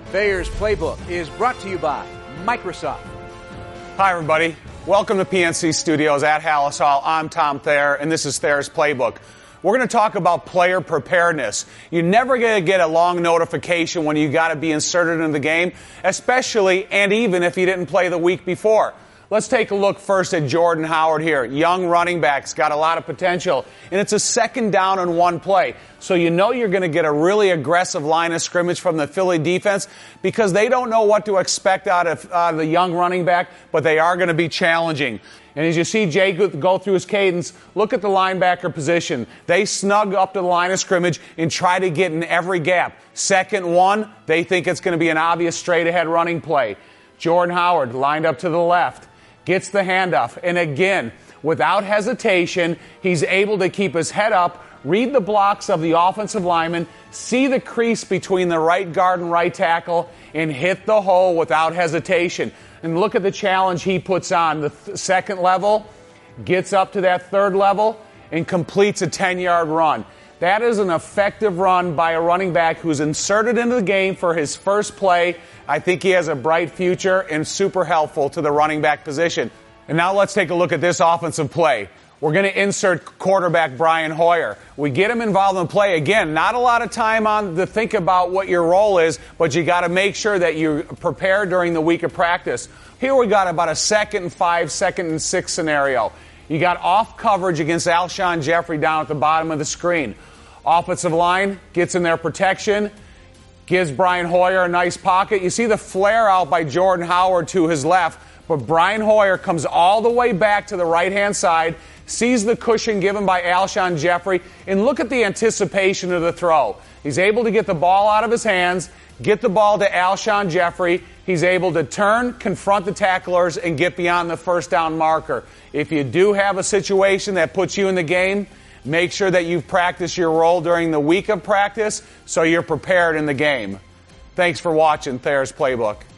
Thayer's Playbook is brought to you by Microsoft. Hi, everybody. Welcome to PNC Studios at Halas Hall. I'm Tom Thayer, and this is Thayer's Playbook. We're going to talk about player preparedness. You're never going to get a long notification when you got to be inserted into the game, especially and even if you didn't play the week before. Let's take a look first at Jordan Howard here. Young running back's got a lot of potential, and it's a second down and one play. So you know you're going to get a really aggressive line of scrimmage from the Philly defense because they don't know what to expect out of the young running back, but they are going to be challenging. And as you see Jay go through his cadence, look at the linebacker position. They snug up to the line of scrimmage and try to get in every gap. Second one, they think it's going to be an obvious straight-ahead running play. Jordan Howard lined up to the left. Gets the handoff, and again, without hesitation, he's able to keep his head up, read the blocks of the offensive lineman, see the crease between the right guard and right tackle, and hit the hole without hesitation. And look at the challenge he puts on. The second level, gets up to that third level, and completes a 10-yard run. That is an effective run by a running back who's inserted into the game for his first play. I think he has a bright future and super helpful to the running back position. And now let's take a look at this offensive play. We're going to insert quarterback Brian Hoyer. We get him involved in the play. Again, not a lot of time on to think about what your role is, but you got to make sure that you prepare during the week of practice. Here we got about a 2nd and 5, 2nd and 6 scenario. You got off coverage against Alshon Jeffrey down at the bottom of the screen. Offensive line gets in their protection, gives Brian Hoyer a nice pocket. You see the flare out by Jordan Howard to his left, but Brian Hoyer comes all the way back to the right-hand side, sees the cushion given by Alshon Jeffrey, and look at the anticipation of the throw. He's able to get the ball out of his hands, get the ball to Alshon Jeffrey. He's able to turn, confront the tacklers, and get beyond the first down marker. If you do have a situation that puts you in the game, make sure that you've practiced your role during the week of practice so you're prepared in the game. Thanks for watching Thayer's Playbook.